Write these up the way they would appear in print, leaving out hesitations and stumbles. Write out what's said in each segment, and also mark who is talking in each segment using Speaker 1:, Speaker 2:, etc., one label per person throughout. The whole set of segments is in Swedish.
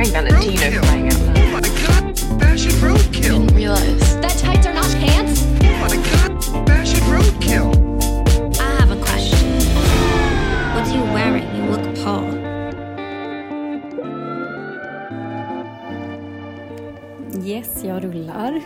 Speaker 1: wearing Valentino flying out loud.
Speaker 2: Oh my god, fashion roadkill.
Speaker 1: Didn't realize.
Speaker 3: That tights are not pants?
Speaker 2: Oh my god, fashion roadkill.
Speaker 3: I have a question. What are you wearing? You look Paul.
Speaker 4: Yes, jag rullar.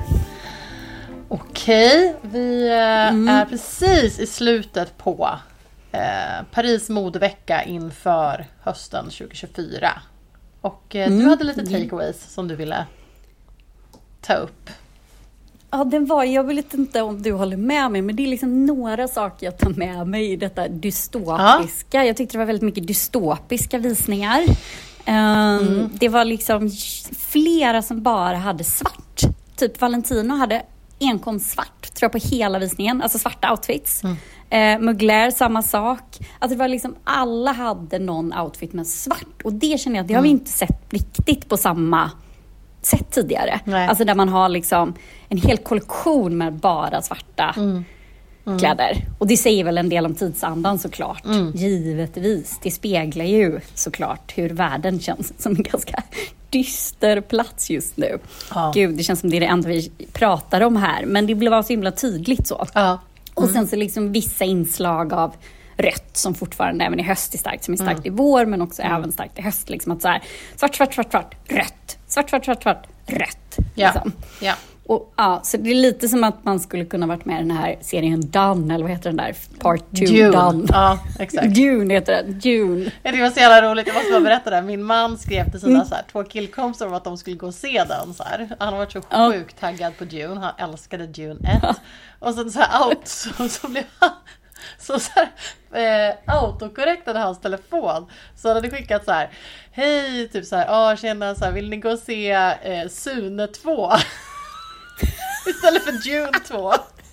Speaker 5: Okej, vi är precis i slutet på Paris modevecka inför hösten 2024. Och du hade lite takeaways som du ville ta upp.
Speaker 4: Ja, jag vet inte om du håller med mig, men det är liksom några saker jag tar med mig i detta dystopiska. Jag tyckte det var väldigt mycket dystopiska visningar. Det var liksom flera som bara hade svart. Typ Valentino hade enkom svart, tror jag, på hela visningen. Alltså svarta outfits. Mugler, samma sak. Alltså det var liksom, alla hade någon outfit med svart. Och det känner jag att det har vi inte sett riktigt på samma sätt tidigare.
Speaker 5: Nej.
Speaker 4: Alltså där man har liksom en hel kollektion med bara svarta kläder. Och det säger väl en del om tidsandan såklart. Givetvis. Det speglar ju såklart hur världen känns som en ganska dyster plats just nu.
Speaker 5: Ja.
Speaker 4: Gud, det känns som det är det enda vi pratar om här. Men det blev så himla tydligt så.
Speaker 5: Ja.
Speaker 4: Och sen så liksom vissa inslag av rött som fortfarande även i höst är starkt, som är starkt i vår, men också även starkt i höst. Liksom att så här, svart, rött. Svart, rött.
Speaker 5: Ja.
Speaker 4: Liksom.
Speaker 5: Ja.
Speaker 4: Och, ja, så det är lite som att man skulle kunna varit med i den här serien Done, eller vad heter den där? Part 2 Done.
Speaker 5: Ja, exakt.
Speaker 4: Dune heter den. Dune.
Speaker 5: Det var så jävla roligt, jag måste bara berätta det. Min man skrev till sina så här, 2 killkompisar om att de skulle gå och se den. Så här. Han har varit så sjukt taggad på Dune, han älskade Dune 1. Och sen så här out, så blev han... Så här, autokorrektade hans telefon. Så han hade skickat så här: hej, typ så här, tjena, så här, vill ni gå och se Sune 2? Istället för Dune 2.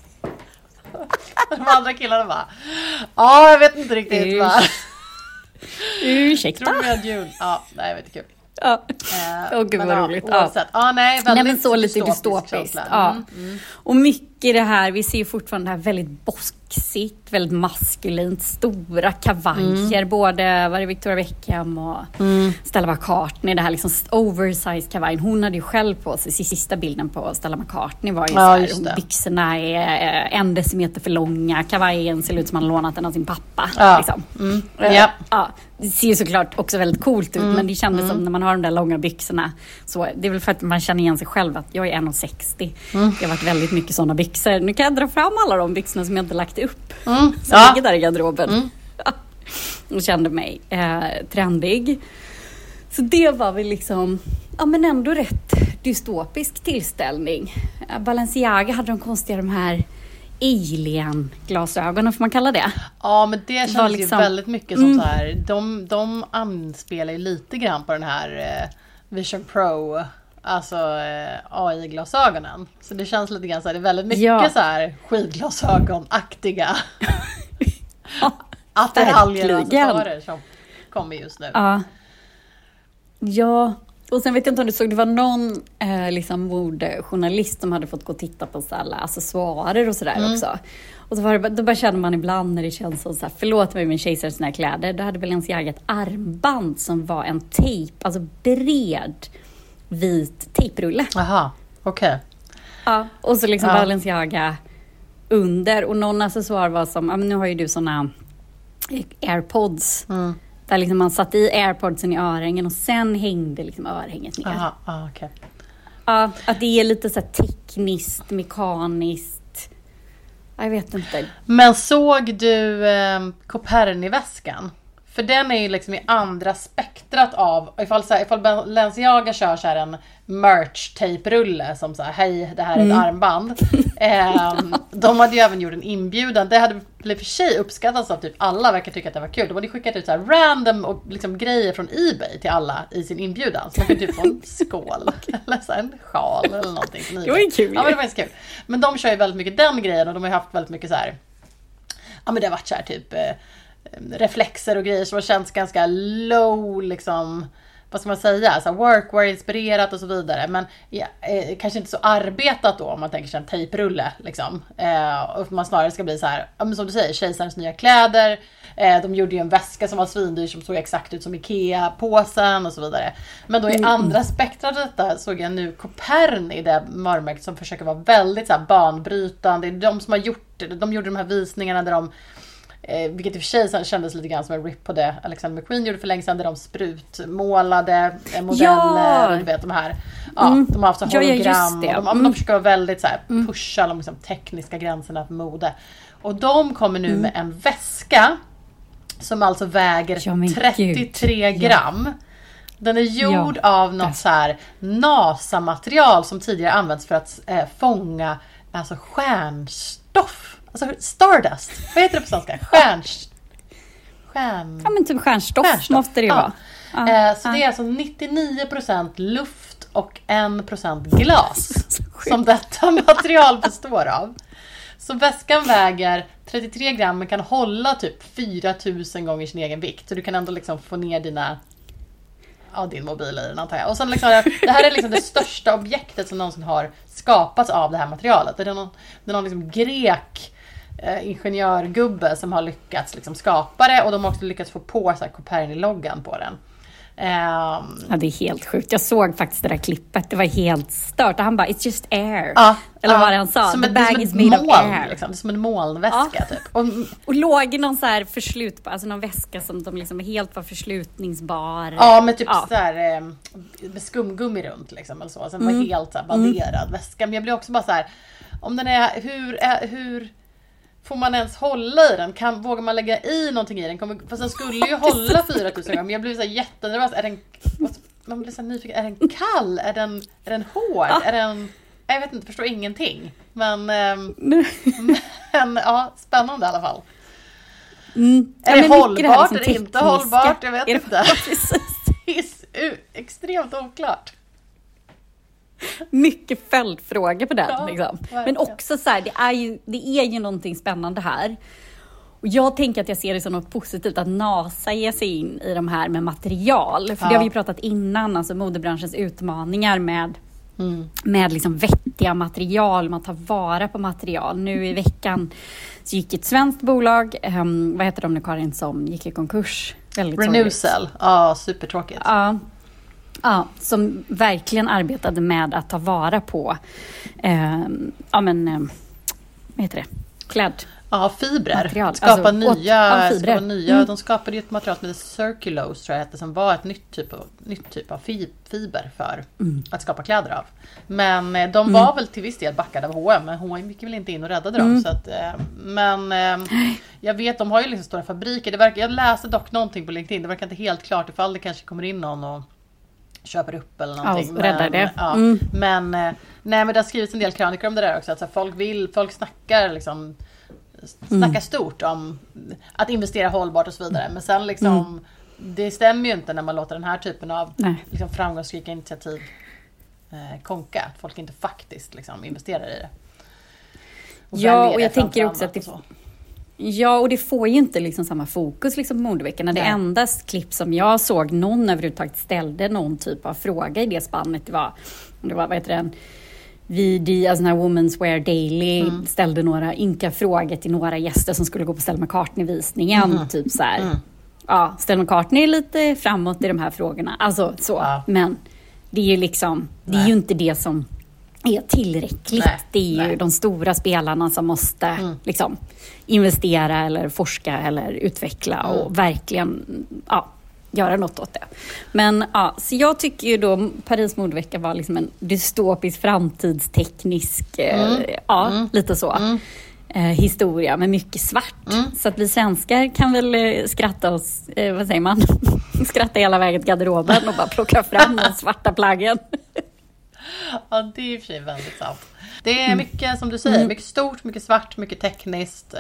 Speaker 5: De andra killarna bara, jag vet inte riktigt va.
Speaker 4: Ursäkta.
Speaker 5: Tror du jag Dune? Ja, nej, jag vet inte, kul.
Speaker 4: Ja. Gud vad roligt.
Speaker 5: Oavsett. Nej, väldigt
Speaker 4: men så lite dystopiskt. Ja. Och mycket det här, vi ser fortfarande det här väldigt boskigt, väldigt maskulint, stora kavajer, både Victoria Beckham och Stella McCartney, det här liksom oversized kavajen. Hon hade ju själv på sig, sista bilden på Stella McCartney var ju så här, byxorna är 1 decimeter för långa, kavajen ser ut som man lånat den av sin pappa. Liksom. Det ser ju såklart också väldigt coolt ut, men det kändes som när man har de där långa byxorna, så det är väl för att man känner igen sig själv att jag är 1,60. Det har varit väldigt mycket sådana byxor. Nu kan jag dra fram alla de byxorna som jag inte lagt upp. Som ligger där i garderoben. Och kände mig trendig. Så det var väl liksom, men ändå rätt dystopisk tillställning. Balenciaga hade de här alien-glasögonen, får man kalla det? Ja, men det känns liksom, ju väldigt mycket som så här, de anspelar ju lite grann på den här Vision Pro, alltså AI-glasögonen. Så det känns lite grann så här, det är väldigt mycket så här skidglasögon-aktiga attiraljer som kommer just nu. Ja. Och sen vet jag inte om du såg, det var någon liksom modejournalist som hade fått gå och titta på så alla accessoarer och sådär också. Och då bara känner man ibland när det känns så här, förlåt mig min kejsar såna här kläder, då hade Balenciaga ett armband som var en tejp, alltså bred vit tejprulle.
Speaker 5: Aha, okej.
Speaker 4: Ja, och så liksom Balenciaga under, och någon accessoar var som, nu har ju du såna AirPods. Där liksom man satt i AirPodsen i örhängen och sen hängde liksom örhänget ner.
Speaker 5: Aha, okay.
Speaker 4: Ja, att det är lite så här tekniskt, mekaniskt. Jag vet inte. Men såg du Coperni-väskan? För den är ju liksom i andra spektrat av, ifall Balenciaga kör så här en merch-tejprulle som så här, hej, det här är ett armband. De hade ju även gjort en inbjudan. Det hade blivit för sig uppskattats av typ alla, verkar tycka att det var kul. De hade skickat ut så här random och liksom grejer från eBay till alla i sin inbjudan. Så man kunde typ få en skål eller så här en sjal eller någonting från eBay. Det var kul.
Speaker 5: Ja, men det var inte kul. Men de kör ju väldigt mycket den grejen, och de har ju haft väldigt mycket så här, men det har varit så här typ reflexer och grejer som har känts ganska low liksom, vad ska man säga, så workwear-inspirerat och så vidare. Men kanske inte så arbetat då, om man tänker sig en tejprulle. Liksom. Och man snarare ska bli så här, som du säger, kejsarens nya kläder. De gjorde ju en väska som var svindyr, som såg exakt ut som Ikea-påsen och så vidare. Men då i andra spektrat av detta såg jag nu Coperni, det varumärket som försöker vara väldigt så här banbrytande. Det är de som har de gjorde de här visningarna där de, vilket i och för sig kändes lite grann som en rip på det Alexander McQueen gjorde för länge sedan, där de sprutmålade modeller, du vet de här. Ja, de har haft så hologram och de försöker vara väldigt så här, pusha de liksom tekniska gränserna för mode. Och de kommer nu med en väska som alltså väger 33 gram. Den är gjord av något så här NASA-material som tidigare använts för att fånga alltså stjärnstoff. Alltså stardust. Vad heter det på svenska?
Speaker 4: Ja, men typ stjärnstoff måste det ju vara.
Speaker 5: Så det är alltså 99% luft och 1% glas som detta material består av. Så väskan väger 33 gram men kan hålla typ 4000 gånger sin egen vikt. Så du kan ändå liksom få ner din mobil i den, antar jag. Och sen liksom, det här är liksom det största objektet som någonsin har skapats av det här materialet. Det är någon liksom grek ingenjörgubbe som har lyckats liksom skapa det, och de har också lyckats få på så här Coperni-loggan på den.
Speaker 4: Ja, det är helt sjukt. Jag såg faktiskt det där klippet. Det var helt stört. Och han bara, it's just air. Eller vad han sa.
Speaker 5: The bag is made of air. Liksom. Det är som en molnväska typ.
Speaker 4: Och låg i någon så här alltså någon väska som de liksom helt var förslutningsbar.
Speaker 5: Ja, med typ så här med skumgummi runt liksom, eller så. Sen var helt så här banderad väska. Men jag blir också bara så här, om den är hur får man ens hålla i den? Vågar man lägga i någonting i den? Fast den skulle ju hålla 4000 gånger. Men jag blev så jättenervös. Man blir så nyfiken. Är den kall? Är den hård? Är den... Jag vet inte, förstår ingenting. Men ja, spännande i alla fall. Är det hållbart? Är det inte hållbart? Jag vet inte. Det är extremt oklart.
Speaker 4: Mycket följdfrågor på den. Liksom. Men också så här, det är ju någonting spännande här. Och jag tänker att jag ser det som något positivt att NASA ger sig in i de här med material. För det har vi ju pratat innan, alltså modebranschens utmaningar med liksom vettiga material. Man tar vara på material. Nu i veckan så gick ett svenskt bolag, vad heter de nu, Karin, som gick i konkurs?
Speaker 5: Renewcell, supertråkigt.
Speaker 4: Ja, som verkligen arbetade med att ta vara på vad heter det?
Speaker 5: Fibrer.
Speaker 4: Material.
Speaker 5: Skapa nya. De skapade ju ett material som heter Circulose, tror jag, som var ett nytt typ av fiber för att skapa kläder av. Men de var väl till viss del backade av H&M, men H&M gick väl inte in och räddade dem. Så att, jag vet, de har ju liksom stora fabriker. Jag läste dock någonting på LinkedIn. Det verkar inte helt klart ifall det kanske kommer in någon och köper upp eller någonting.
Speaker 4: Räddar det.
Speaker 5: Men det har skrivits en del krönikor om det där också. Att folk snackar liksom, snackar stort om att investera hållbart och så vidare. Men sen liksom, det stämmer ju inte när man låter den här typen av liksom, framgångsrika initiativ konka. Att folk inte faktiskt liksom, investerar i det.
Speaker 4: Och jag tänker också att det... Ja, och det får ju inte liksom samma fokus liksom på modeveckan. Det enda klipp som jag såg någon överhuvudtaget ställde någon typ av fråga i det spannet, det var vad heter den? VD, alltså den här Women's Wear Daily, ställde några ynka frågor till några gäster som skulle gå på Stella McCartney-visningen. Typ så här. Ja, Stella McCartney är lite framåt i de här frågorna. Alltså så. Ja. Men det är ju liksom, det är ju inte det som är tillräckligt. Det är ju de stora spelarna som måste liksom investera eller forska eller utveckla och verkligen göra något åt det. Men så jag tycker ju då Paris modevecka var liksom en dystopisk framtidsteknisk lite så historia med mycket svart. Så att vi svenskar kan väl skratta oss, vad säger man? Skratta hela vägen till garderoben och bara plocka fram de svarta plaggen.
Speaker 5: Ja, det är i och för sig väldigt sant. Det är mycket, som du säger, mycket stort, mycket svart, mycket tekniskt.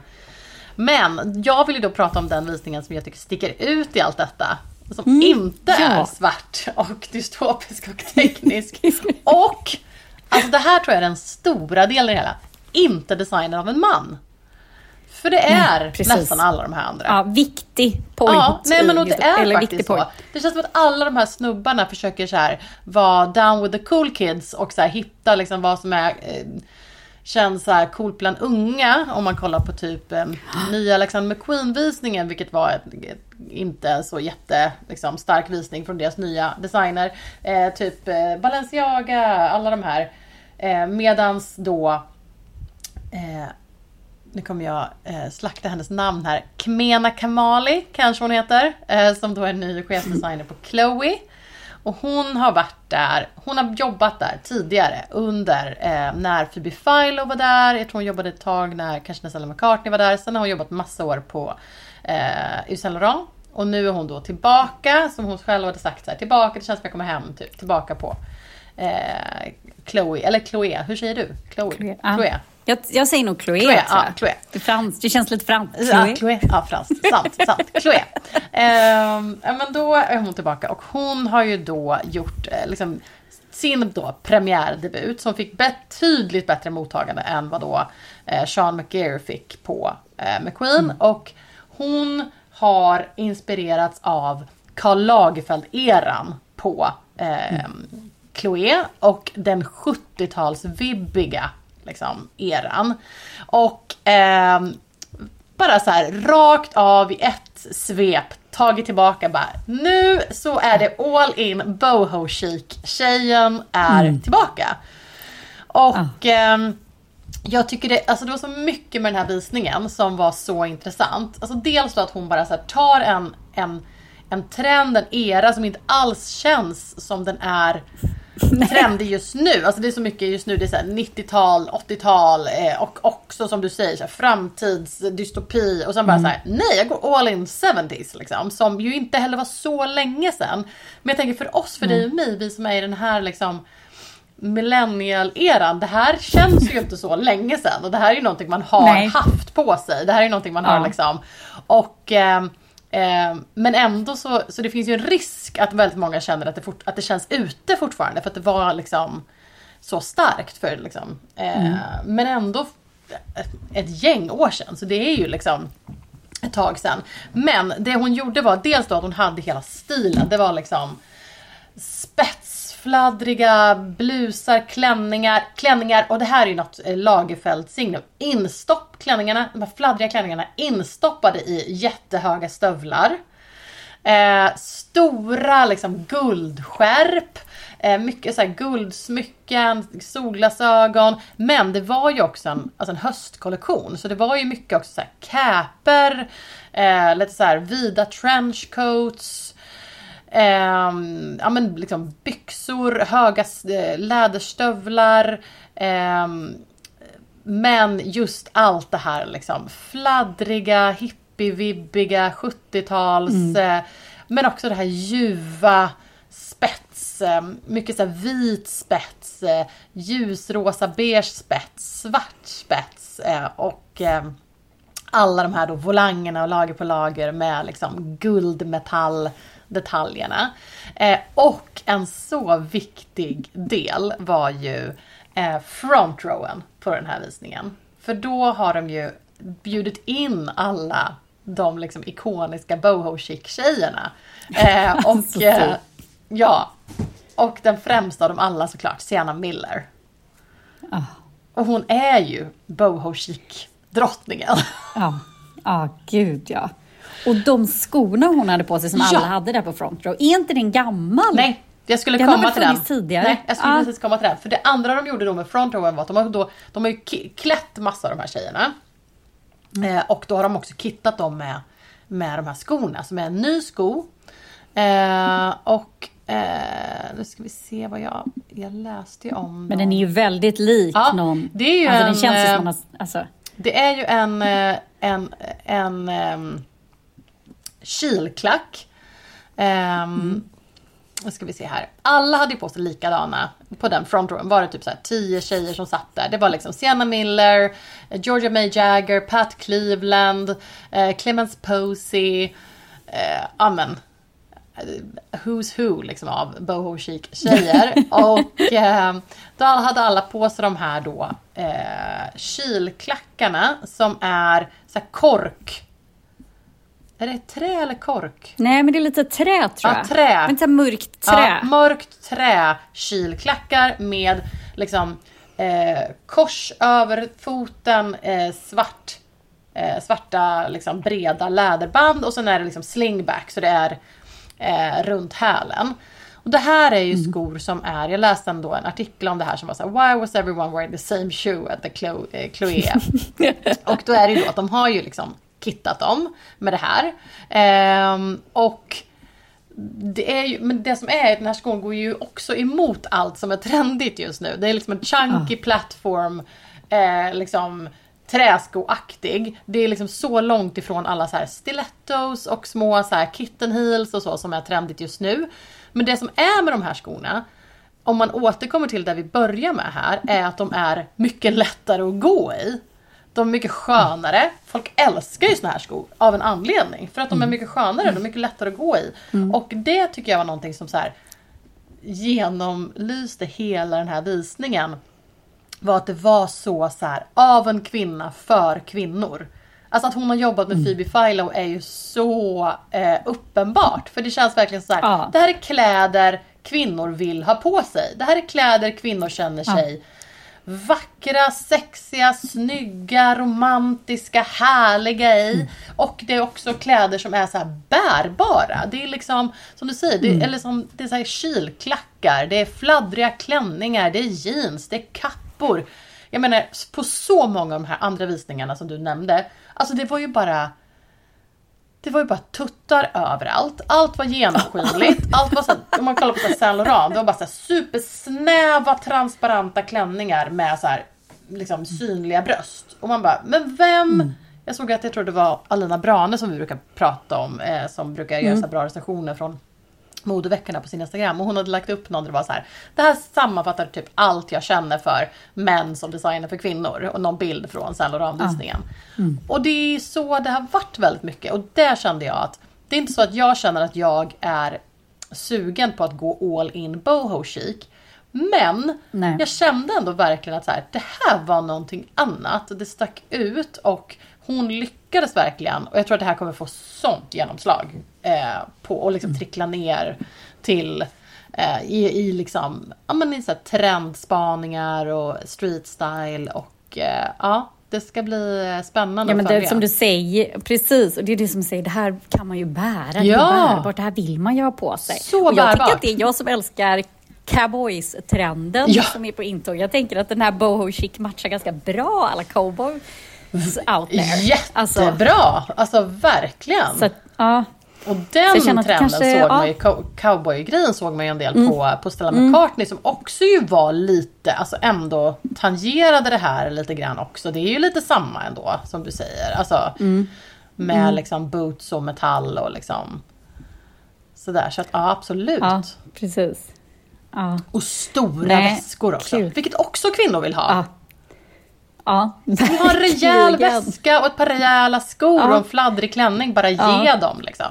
Speaker 5: Men jag vill ju då prata om den visningen som jag tycker sticker ut i allt detta. Som inte är svart och dystopisk och teknisk. Och, alltså det här tror jag är den stora delen i hela. Inte designen av en man. För det är nästan alla de här andra.
Speaker 4: Ja, viktig point.
Speaker 5: Ja, nej men och det är
Speaker 4: eller
Speaker 5: faktiskt så. Det känns som att alla de här snubbarna försöker så här vara down with the cool kids och så här hitta liksom vad som är känns så här coolt bland unga. Om man kollar på typ nya Alexander McQueen-visningen, vilket var inte så jätte liksom, stark visning från deras nya designer. Typ Balenciaga, alla de här. Medans då nu kommer jag slakta hennes namn här. Kmena Kamali kanske hon heter. Som då är ny chefsdesigner på Chloe. Och hon har varit där. Hon har jobbat där tidigare. Under när Phoebe Philo var där. Jag tror hon jobbade ett tag när Stella McCartney var där. Sen har hon jobbat massa år på Yves Saint Laurent. Och nu är hon då tillbaka. Som hon själv hade sagt så här. Tillbaka, det känns som jag kommer hem. Typ, tillbaka på Chloe. Eller Chloe, hur säger du? Chloe.
Speaker 4: Jag säger nog Chloe.
Speaker 5: Chloe.
Speaker 4: Det känns lite franskt.
Speaker 5: Chloe. Ja, franskt. Sant. Chloe. Men då är hon tillbaka. Och hon har ju då gjort liksom, sin då premiärdebut. Som fick betydligt bättre mottagande än vad då Sean McGear fick på McQueen. Och hon har inspirerats av Karl Lagerfeld-eran på Chloe. Och den 70-tals-vibbiga liksom, eran. Och bara så här rakt av i ett svep tagit tillbaka bara, nu så är det all in boho chic. Tjejen är tillbaka. Och jag tycker det var så mycket med den här visningen som var så intressant. Alltså dels då att hon bara så här, tar en trend, en era som inte alls känns som den är trendig just nu. Alltså det är så mycket just nu, det är så här 90-tal, 80-tal och också som du säger så här, framtidsdystopi och sen bara så här, nej, jag går all in 70s liksom, som ju inte heller var så länge sedan. Men jag tänker för oss, för dig och mig, vi som är i den här liksom millennial-eran, det här känns ju inte så länge sedan och det här är ju någonting man har haft på sig. Det här är ju någonting man har liksom och men ändå så det finns ju en risk att väldigt många känner att det känns ute fortfarande för att det var liksom så starkt för liksom men ändå ett gäng år sedan, så det är ju liksom ett tag sedan. Men det hon gjorde var dels då att hon hade hela stilen, det var liksom spetsfladdriga blusar, klänningar och det här är ju något Lagerfeld-signum. Klänningarna, de här fladdriga klänningarna instoppade i jättehöga stövlar. Stora liksom guldskärp. Mycket så här guldsmycken, solglasögon. Men det var ju också en höstkollektion. Så det var ju mycket också så här käper, lite så här vida trenchcoats. Men liksom byxor, höga läderstövlar. Men just allt det här liksom fladdriga, hippie-vibbiga 70-tals men också det här ljuva spets, mycket så här vit spets, ljusrosa beige spets, svart spets och alla de här då volangerna och lager på lager med liksom guldmetalldetaljerna. Och en så viktig del var ju front rowen på den här visningen. För då har de ju bjudit in alla de liksom ikoniska boho chic tjejerna. Och den främsta av dem alla såklart, Sienna Miller. Och hon är ju boho chic drottningen.
Speaker 4: Gud ja. Och de skorna hon hade på sig som alla hade där på front row, är inte den gammal?
Speaker 5: Nej. Jag skulle komma till den.
Speaker 4: Tidigare.
Speaker 5: Nej, jag skulle precis komma till den. För det andra de gjorde då med front rowen var att de har ju klätt massa av de här tjejerna. Och då har de också kittat dem med de här skorna som är en ny sko. Nu ska vi se vad jag läste om.
Speaker 4: Men den är ju väldigt lik någon.
Speaker 5: Det är ju
Speaker 4: den känns som någon,
Speaker 5: det är ju en kilklack. Vad ska vi se här. Alla hade ju på sig likadana. På den front rowen var det typ så här 10 tjejer som satt där. Det var liksom Sienna Miller, Georgia May Jagger, Pat Cleveland, Clemence Posey, who's who liksom, av boho chic tjejer. Och då hade alla på sig de här då kilklackarna som är så här kork. Är det trä eller kork?
Speaker 4: Nej, men det är lite trä tror jag.
Speaker 5: Ja, trä.
Speaker 4: Men så här mörkt trä.
Speaker 5: Ja, mörkt trä kilklackar med liksom kors över foten, svarta liksom breda läderband och sen är det liksom slingback så det är runt hälen. Och det här är ju skor som är, jag läste ändå en artikel om det här som var så här: why was everyone wearing the same shoe at the Chloé? Och då är det ju då att de har ju liksom kittat dem med det här. Och det är ju, men det som är den här skon går ju också emot allt som är trendigt just nu. Det är liksom en chunky plattform, liksom träskoaktig. Det är liksom så långt ifrån alla så här stilettos och små så här kitten heels och så som är trendigt just nu. Men det som är med de här skorna, om man återkommer till det vi börjar med här, är att de är mycket lättare att gå i. De är mycket skönare. Folk älskar ju såna här skor av en anledning. För att de är mycket skönare, de är mycket lättare att gå i. Och det tycker jag var någonting som så här genomlyste hela den här visningen. Var att det var så här av en kvinna för kvinnor. Alltså att hon har jobbat med Phoebe Philo är ju så uppenbart. För det känns verkligen så här. Det här är kläder kvinnor vill ha på sig. Det här är kläder kvinnor känner sig vackra, sexiga, snygga, romantiska, härliga i. Och det är också kläder som är så här bärbara. Det är liksom, som du säger, det är, eller som, det är så här kilklackar, det är fladdriga klänningar, det är jeans, det är kappor. Jag menar, på så många av de här andra visningarna som du nämnde, alltså det var ju bara tuttar överallt. Allt var genomskinligt. Allt var så här, om man kollar på Saint Laurent, det var bara så här supersnäva, transparenta klänningar med så här liksom synliga bröst. Och man bara, men vem? Jag såg att jag tror det var Alina Brane som vi brukar prata om, som brukar göra så här bra recensioner från modeveckorna på sin Instagram, och hon hade lagt upp någon där det var så här: det här sammanfattar typ allt jag känner för män som designar för kvinnor, och någon bild från Saint Laurent-visningen. Och det är så det har varit väldigt mycket, och där kände jag att det är inte så att jag känner att jag är sugen på att gå all in boho chic, men jag kände ändå verkligen att så här, det här var någonting annat, det stack ut och hon lyckades verkligen, och jag tror att det här kommer få sånt genomslag på och liksom trickla ner till i liksom, ja men i så här trendspaningar och street style, och det ska bli spännande.
Speaker 4: Ja, men det är som du säger, precis, och det är det som säger, det här kan man ju bära, det är bärbart, det här vill man ju ha på sig.
Speaker 5: Så
Speaker 4: och jag
Speaker 5: bärbart.
Speaker 4: tycker att det är jag som älskar cowboys-trenden som är på intåg. Jag tänker att den här boho chic matchar ganska bra alla cowboys out there.
Speaker 5: Jättebra, alltså verkligen.
Speaker 4: Så att,
Speaker 5: och den trenden
Speaker 4: kanske,
Speaker 5: såg man ju, cowboy-grejen såg man ju en del på Stella McCartney, som också ju var lite, alltså ändå tangerade det här lite grann också. Det är ju lite samma ändå, som du säger. Alltså med liksom boots och metall och liksom sådär. Så att absolut.
Speaker 4: Ja, precis. Ja.
Speaker 5: Och stora väskor också. Kul. Vilket också kvinnor vill ha. De har en rejäl väska och ett par rejäla skor och en fladdrig klänning. Bara ge dem liksom.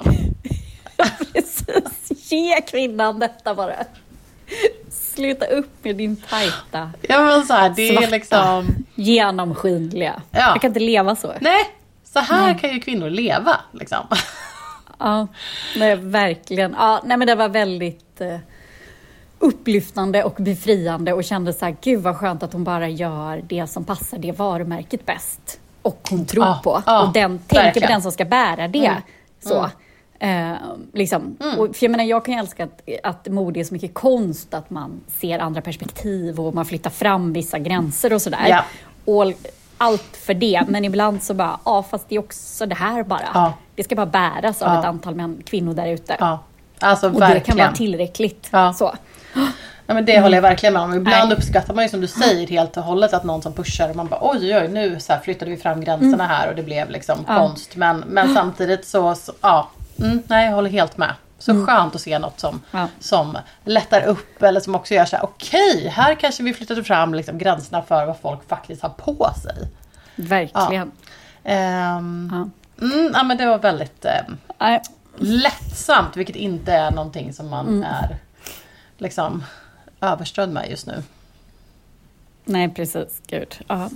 Speaker 4: Precis. Ge kvinnan detta bara. Sluta upp med din tajta.
Speaker 5: Ja, men så här, det
Speaker 4: svarta,
Speaker 5: är liksom
Speaker 4: genomskinliga. Jag kan inte leva så.
Speaker 5: Nej, så här kan ju kvinnor leva liksom.
Speaker 4: Nej, verkligen. Nej, men det var väldigt upplyftande och befriande, och kände så här, gud vad skönt att hon bara gör det som passar det varumärket bäst och hon tror på, och den tänker på den som ska bära det. Så liksom. Och för jag menar, jag kan ju älska att mode är så mycket konst, att man ser andra perspektiv och man flyttar fram vissa gränser och sådär. Och allt för det, men ibland så bara, fast det är också det här bara. Det ska bara bäras av ett antal kvinnor där ute.
Speaker 5: Alltså,
Speaker 4: och
Speaker 5: verkligen.
Speaker 4: det kan vara tillräckligt. Så.
Speaker 5: Ja, men det håller jag verkligen med om. Ibland uppskattar man ju, som du säger, helt och hållet att någon som pushar, och man bara oj, nu så här flyttade vi fram gränserna här och det blev liksom konst. Men samtidigt så nej, jag håller helt med. Så skönt att se något som lättar upp, eller som också gör så här, okej, här kanske vi flyttade fram liksom gränserna för vad folk faktiskt har på sig.
Speaker 4: Verkligen.
Speaker 5: Men det var väldigt lättsamt, vilket inte är någonting som man är liksom överströdd med just nu.
Speaker 4: Nej, precis. Gud. Ja.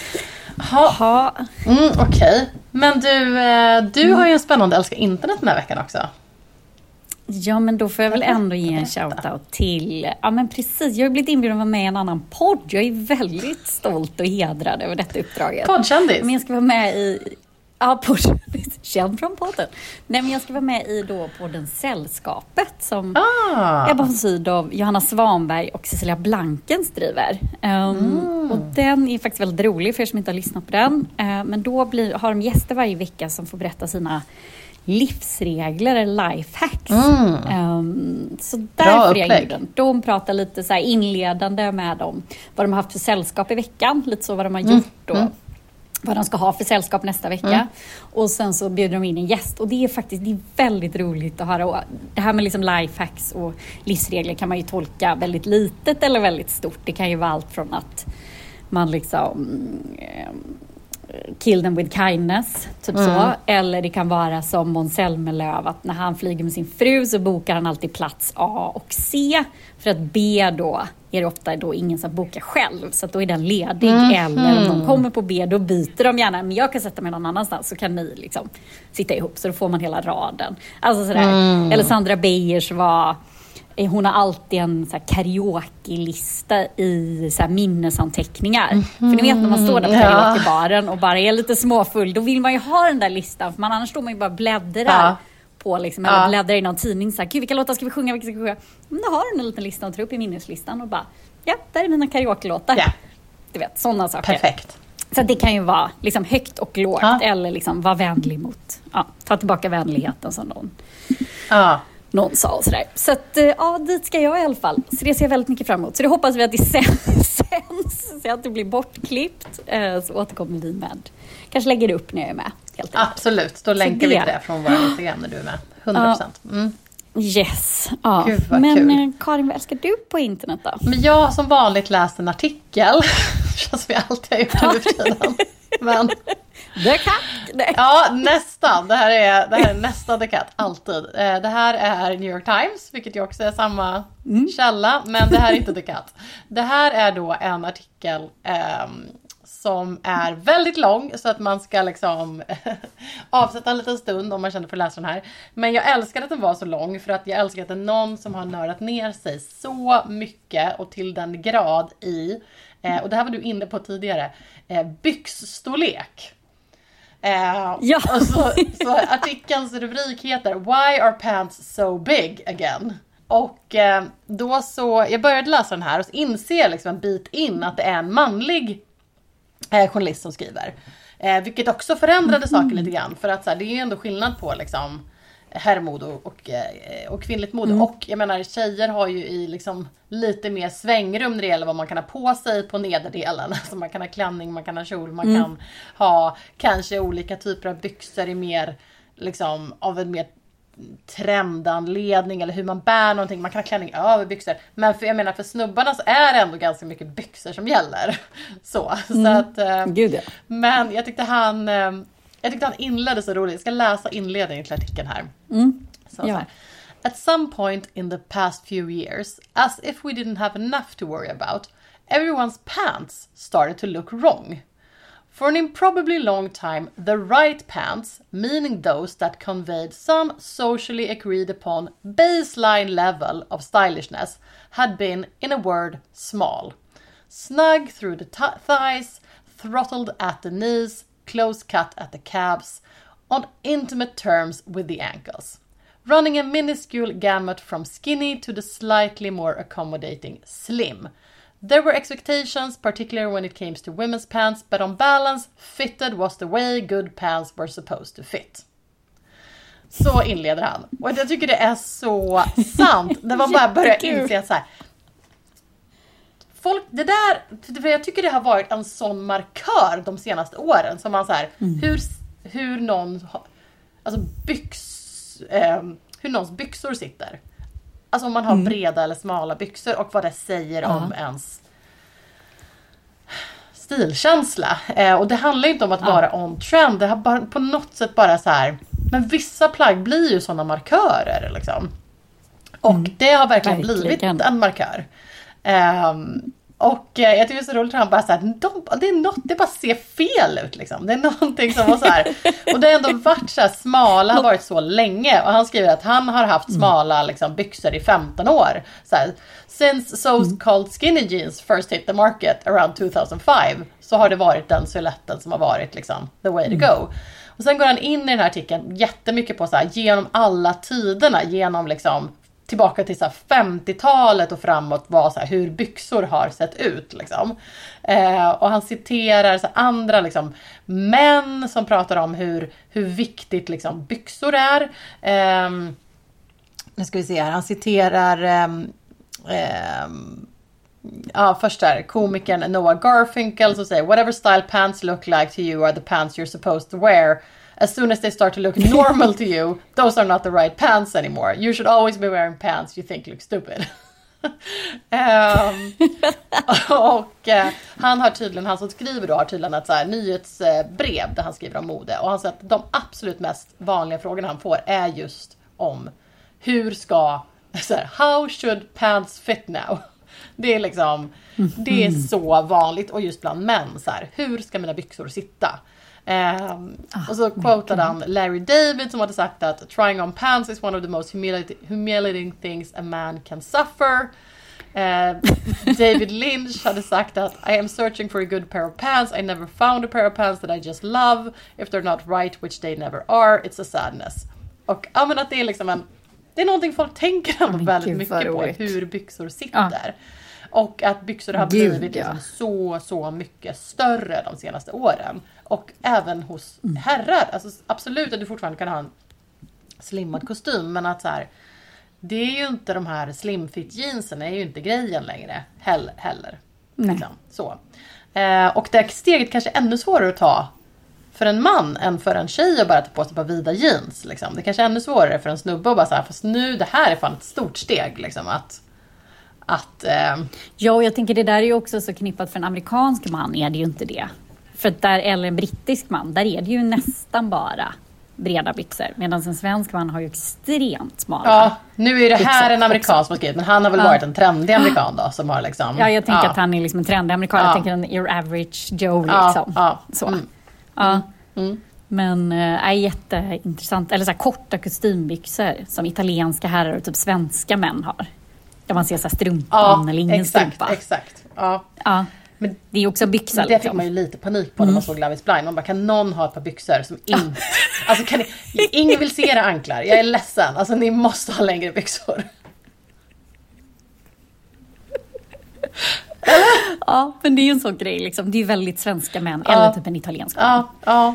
Speaker 5: Okej. Men du har ju en spännande Älska internet den här veckan också.
Speaker 4: Ja, men då får jag väl ändå ge en shoutout till... Ja, men precis. Jag har blivit inbjuden att vara med i en annan podd. Jag är väldigt stolt och hedrad över detta uppdraget.
Speaker 5: Poddkändis?
Speaker 4: Men jag ska vara med i... Ja, poddkändis. Känd från podden. Nej, men jag ska vara med i då podden Sällskapet som Ebba von Sydow, Johanna Svanberg och Cecilia Blankens driver. Och den är faktiskt väldigt rolig för er som inte har lyssnat på den. Men då har de gäster varje vecka som får berätta sina livsregler eller lifehacks. Så därför är jag inbjuden. De pratar lite så här inledande med dem. Vad de har haft för sällskap i veckan. Lite så vad de har gjort då. Vad de ska ha för sällskap nästa vecka. Och sen så bjuder de in en gäst. Och det är väldigt roligt att höra. Och det här med liksom lifehacks och livsregler kan man ju tolka väldigt litet eller väldigt stort. Det kan ju vara allt från att man liksom... kill them with kindness, typ så. Eller det kan vara som Måns Zelmerlöw, att när han flyger med sin fru så bokar han alltid plats A och C. För att B då är det ofta då ingen som bokar själv. Så att då är den ledig. Eller om de kommer på B, då byter de gärna. Men jag kan sätta mig någon annanstans så kan ni liksom sitta ihop. Så då får man hela raden. Alltså sådär. Eller Sandra Beijers var... Hon har alltid en så här karaoke-lista i så här minnesanteckningar. För ni vet när man står där på karaokebaren och bara är lite småfull, då vill man ju ha den där listan. För annars står man ju bara bläddrar på liksom, eller bläddrar i någon tidning. Så här, gud, vilka låtar ska vi sjunga? Vilka ska vi sjunga? Men då har den en liten lista och tar upp i minneslistan och bara, ja, där är mina karaoke-låtar. Du vet, sådana saker.
Speaker 5: Perfekt.
Speaker 4: Så det kan ju vara liksom högt och lågt. Eller liksom vara vänlig mot, ta tillbaka vänligheten som någon sa och sådär. Så att, dit ska jag i alla fall. Så det ser jag väldigt mycket fram emot. Så det hoppas vi att det sänds. Så att det blir bortklippt. Så återkommer vi med. Kanske lägger det upp när jag är med. Helt
Speaker 5: absolut. Då länkar vi det från vår Instagram när du är med. 100%.
Speaker 4: Yes.
Speaker 5: Gud, vad
Speaker 4: men
Speaker 5: kul.
Speaker 4: Karin, vad älskar du på internet då?
Speaker 5: Men jag har som vanligt läst en artikel. Som vi alltid har gjort nu för tiden. Men... Ja, nästan. Det här är nästan The Cat, alltid. Det här är New York Times, vilket ju också är samma källa, men det här är inte The Cat. Det här är då en artikel som är väldigt lång, så att man ska liksom avsätta en liten stund om man känner för att läsa den här. Men jag älskar att den var så lång, för att jag älskar att det är någon som har nördat ner sig så mycket och till den grad i, och det här var du inne på tidigare, byxstorlek. Och så artikelns rubrik heter Why are pants so big again? Och då så, jag började läsa den här och så inser jag liksom en bit in att det är en manlig journalist som skriver. Vilket också förändrade saker lite grann. För att så här, det är ju ändå skillnad på liksom herrmode och kvinnligt mode. Och jag menar, tjejer har ju i liksom lite mer svängrum när det gäller vad man kan ha på sig på nederdelen. Alltså man kan ha klänning, man kan ha kjol, man kan ha kanske olika typer av byxor i mer liksom av en mer trendanledning eller hur man bär någonting. Man kan ha klänning över byxor. Men för, jag menar, för snubbarna så är det ändå ganska mycket byxor som gäller. Så att
Speaker 4: Gud, ja.
Speaker 5: Men jag tyckte han inledde så roligt. Jag ska läsa inledningen till artikeln här. Så här. At some point in the past few years, as if we didn't have enough to worry about, everyone's pants started to look wrong. For an improbably long time, the right pants, meaning those that conveyed some socially agreed upon baseline level of stylishness, had been, in a word, small. Snug through the thighs, throttled at the knees, close cut at the calves, on intimate terms with the ankles. Running a minuscule gamut from skinny to the slightly more accommodating slim. There were expectations, particularly when it came to women's pants, but on balance, fitted was the way good pants were supposed to fit. Så inleder han. Och jag tycker det är så sant. När man bara börjar inse att så här, folk, det där, för jag tycker det har varit en sån markör de senaste åren. Som man så här, hur någon, alltså hur någons byxor sitter. Alltså om man har breda eller smala byxor och vad det säger om ens stilkänsla. Och det handlar inte om att vara on trend. Det har bara, på något sätt bara så här Men vissa plagg blir ju sådana markörer liksom. Och det har verkligen blivit en markör. Och jag tycker det är så roligt att han bara såhär, det bara ser fel ut liksom. Det är någonting som var så här. Och det har ändå varit så här, smala har varit så länge. Och han skriver att han har haft smala liksom, byxor i 15 år. Så här, since so-called skinny jeans first hit the market around 2005, så har det varit den siluetten som har varit liksom, the way to go. Och sen går han in i den här artikeln jättemycket på så här, genom alla tiderna, genom liksom tillbaka till så här 50-talet och framåt, vad så här, hur byxor har sett ut liksom. Och han citerar så här, andra liksom, män som pratar om hur viktigt liksom, byxor är. Nu ska vi se här, han citerar först där komikern Noah Garfinkel som säger, whatever style pants look like to you are the pants you're supposed to wear. As soon as they start to look normal to you, those are not the right pants anymore. You should always be wearing pants you think look stupid. Han har tydligen, han som skriver då har tydligen ett så här nyhetsbrev där han skriver om mode. Och han säger att de absolut mest vanliga frågorna han får är just om hur ska, så här, how should pants fit now? Det är liksom, det är så vanligt, och just bland män så här, hur ska mina byxor sitta? Och så quotade han Larry David som hade sagt att trying on pants is one of the most humiliating things a man can suffer. David Lynch hade sagt att I am searching for a good pair of pants. I never found a pair of pants that I just love. If they're not right, which they never are, it's a sadness. Och jag menar att det är liksom det är någonting folk tänker väldigt mycket på, hur byxor sitter. Och att byxor har blivit liksom så mycket större de senaste åren. Och även hos herrar. Alltså absolut att du fortfarande kan ha en slimmad kostym. Men att så här, det är ju inte de här slimfit jeansen är ju inte grejen längre heller. Liksom, så. Och det steget kanske är ännu svårare att ta för en man än för en tjej att bara ta på sig på vida jeans. Liksom. Det kanske är ännu svårare för en snubbe att bara så här, fast nu det här är fan ett stort steg liksom
Speaker 4: Ja, och jag tänker det där är ju också så knippat för en amerikansk man är det ju inte det. För där, eller en brittisk man, där är det ju nästan bara breda byxor. Medan en svensk man har ju extremt smala.
Speaker 5: Ja, nu är det här en amerikansk som skrivit, men han har väl varit en trendig amerikan då som har liksom. Ja,
Speaker 4: jag tänker att han är liksom en trendig amerikan. Jag tänker en your average Joe liksom. Så. Men jätteintressant. Eller så här korta kostymbyxor som italienska herrar och typ svenska män har. Där man ser så här strumpan eller ingen strumpa.
Speaker 5: Exakt.
Speaker 4: Men det är också byxor.
Speaker 5: Det fick man ju lite panik på när man såg Love is blind. Man bara, kan någon ha ett par byxor som inte... Alltså ingen vill se era anklar. Jag är ledsen. Alltså ni måste ha längre byxor.
Speaker 4: Ja, men det är ju en sån grej liksom. Det är väldigt svenska män. Eller typ en italiensk man.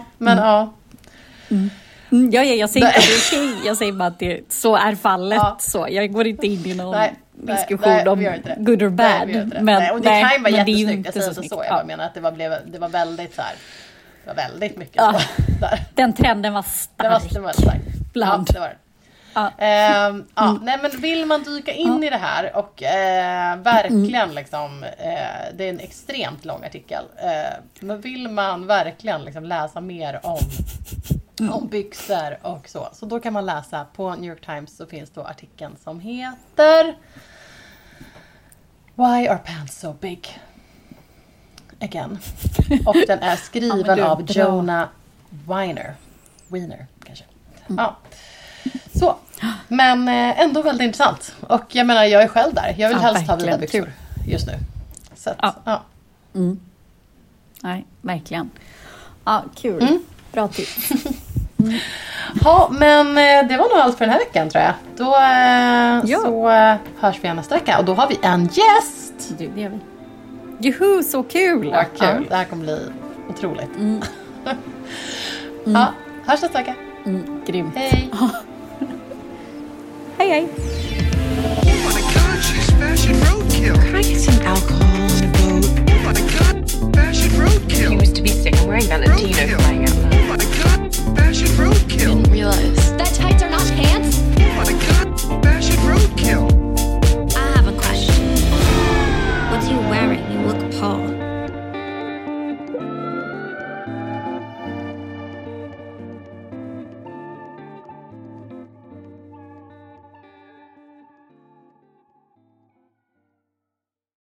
Speaker 4: Jag säger inte att det är okej. Jag säger bara att så är fallet. Så, jag går inte in i någon diskussion om good or bad.
Speaker 5: Men och det kan ju vara jättesnyggt. Jag menar att det var väldigt så här. Det var väldigt mycket där.
Speaker 4: Den trenden var stark.
Speaker 5: Det var stark.
Speaker 4: Bland.
Speaker 5: Det var det. Nej, men vill man dyka in i det här och verkligen liksom, det är en extremt lång artikel, men vill man verkligen liksom läsa mer om byxor och så då kan man läsa på New York Times, så finns då artikeln som heter Why are pants so big? Again. Och den är skriven av Jonah Weiner kanske. Så, men ändå väldigt intressant. Och jag menar, jag är själv där. Jag vill helst ha vida byxor just nu. Så att,
Speaker 4: Nej, verkligen. Ja, kul. Bra tips.
Speaker 5: Ja, men det var nog allt för den här veckan, tror jag. Då så hörs vi nästa vecka. Och då har vi en gäst.
Speaker 4: Det gör vi. Juhu, så kul!
Speaker 5: Vad kul. Det här kommer bli otroligt. Ja, hörs nästa vecka.
Speaker 4: Grymt.
Speaker 5: Hej.
Speaker 4: Hej.
Speaker 2: Oh my God, she's fashion roadkill.
Speaker 1: Can I get some alcohol on a boat?
Speaker 2: Oh my God, fashion roadkill.
Speaker 1: He was to be sick and wearing Valentino flying out loud.
Speaker 2: Oh my God, fashion roadkill.